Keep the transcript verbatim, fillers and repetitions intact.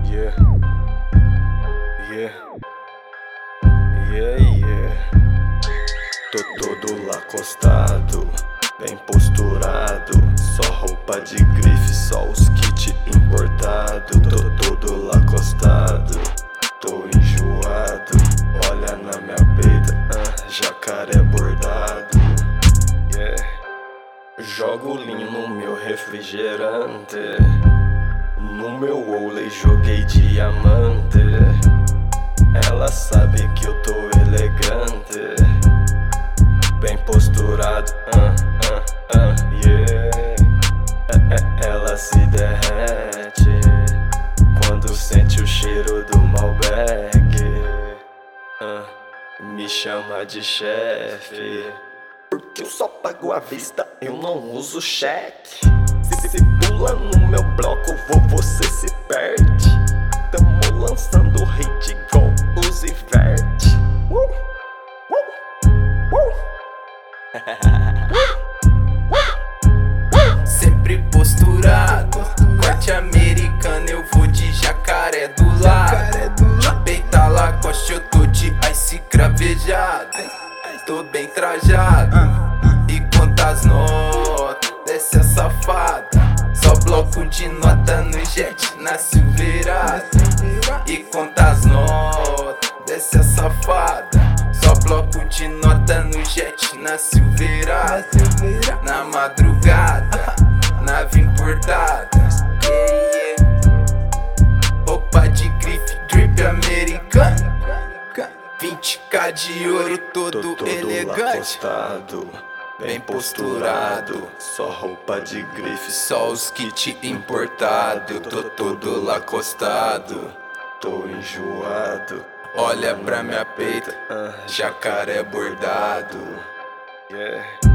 Yeah, yeah, yeah, yeah. Tô todo lá acostado, bem posturado. Só roupa de grife, só os kits importado. Tô todo lá acostado, tô enjoado. Olha na minha peita, ah, jacaré bordado. Yeah. Jogo lean no meu refrigerante, no meu Olay joguei diamante. Ela sabe que eu tô elegante, bem posturado, uh, uh, uh, yeah. Ela se derrete quando sente o cheiro do Malbec, uh, me chama de chefe, porque eu só pago à vista, eu não uso cheque. Se, se pula no meu bloco, vou, você se perde. Tamo lançando hit igual os inverte. uh, uh, uh. Sempre posturado, corte americano, eu vou de jacaré do lado. De peita Lacoste, eu tô de ice cravejado. Tô bem trajado, e quantas notas desce a safada. Só bloco de nota no jet, na silveirada. E quantas notas desce a safada. Só bloco de nota no jet, na silveirada. Na madrugada, nave importada. Yeah, yeah. Roupa de grife, drip americano. vinte k de ouro, todo, Tô todo elegante, lá acostado, bem posturado. Só roupa de grife, só os kits importado. Tô todo lá acostado, tô enjoado. olha pra minha peita, ah, jacaré bordado. yeah.